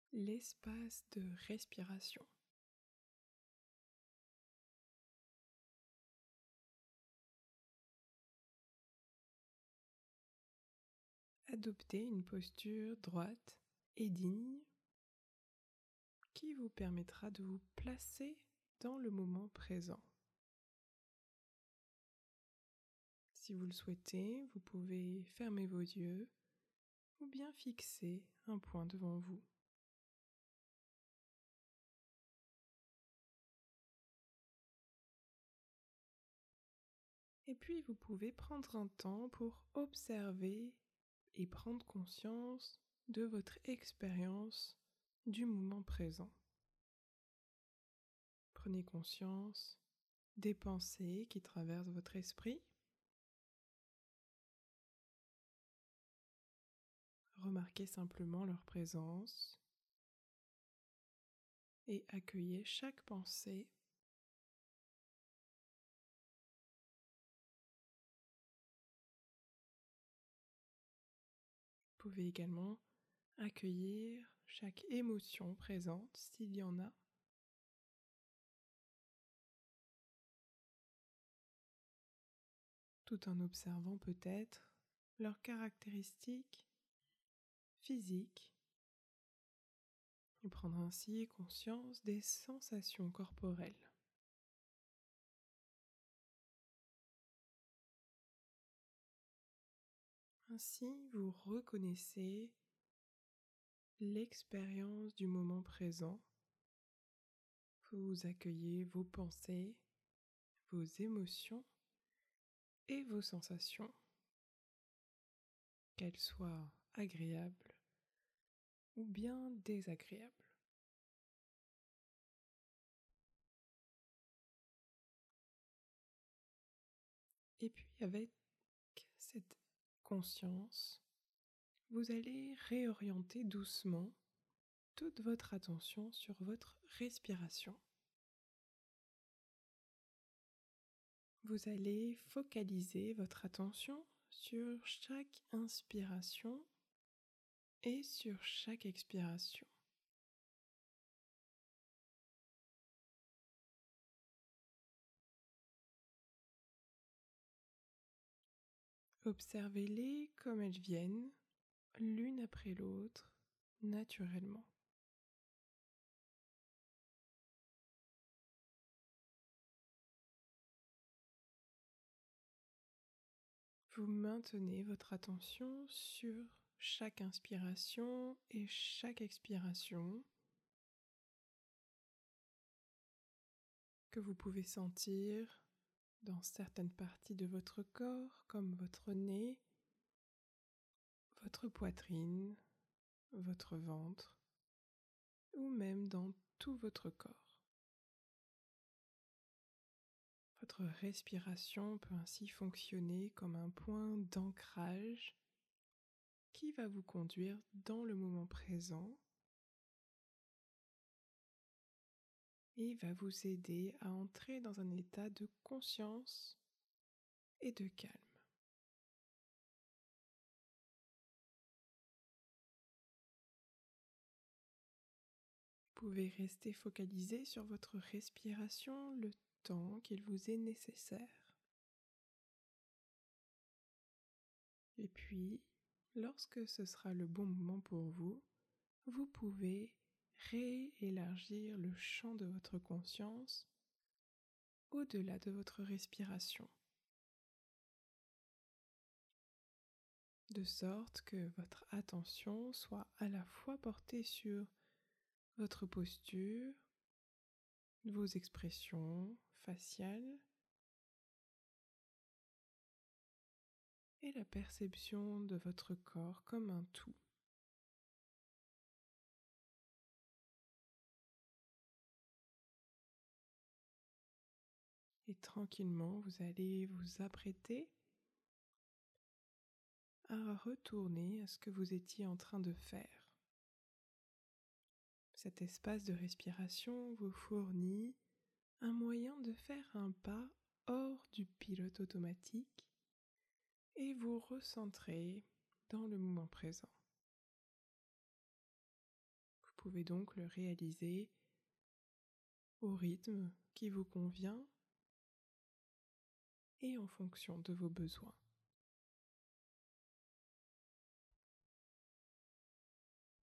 l'espace de respiration. Adoptez une posture droite et digne qui vous permettra de vous placer dans le moment présent. Si vous le souhaitez, vous pouvez fermer vos yeux ou bien fixer un point devant vous. Et puis vous pouvez prendre un temps pour observer et prendre conscience de votre expérience du moment présent. Prenez conscience des pensées qui traversent votre esprit. Remarquez simplement leur présence et accueillez chaque pensée. Vous pouvez également accueillir chaque émotion présente s'il y en a. Tout en observant peut-être leurs caractéristiques physiques et prendre ainsi conscience des sensations corporelles. Ainsi, vous reconnaissez l'expérience du moment présent. Vous accueillez vos pensées, vos émotions et vos sensations, qu'elles soient agréables ou bien désagréables. Et puis avec cette conscience, vous allez réorienter doucement toute votre attention sur votre respiration. Vous allez focaliser votre attention sur chaque inspiration et sur chaque expiration. Observez-les comme elles viennent, l'une après l'autre, naturellement. Vous maintenez votre attention sur chaque inspiration et chaque expiration que vous pouvez sentir dans certaines parties de votre corps, comme votre nez, votre poitrine, votre ventre, ou même dans tout votre corps. Votre respiration peut ainsi fonctionner comme un point d'ancrage qui va vous conduire dans le moment présent et va vous aider à entrer dans un état de conscience et de calme. Vous pouvez rester focalisé sur votre respiration le temps qu'il vous est nécessaire. Et puis, lorsque ce sera le bon moment pour vous, vous pouvez réélargir le champ de votre conscience au-delà de votre respiration, de sorte que votre attention soit à la fois portée sur votre posture, vos expressions faciales et la perception de votre corps comme un tout. Et tranquillement, vous allez vous apprêter à retourner à ce que vous étiez en train de faire. Cet espace de respiration vous fournit un moyen de faire un pas hors du pilote automatique et vous recentrer dans le moment présent. Vous pouvez donc le réaliser au rythme qui vous convient et en fonction de vos besoins.